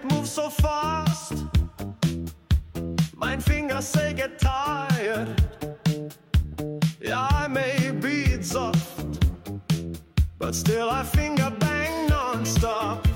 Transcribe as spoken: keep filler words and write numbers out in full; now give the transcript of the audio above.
it moves so fast. My fingers, they get tired. Yeah, I may beat soft, but still I finger bang non-stop.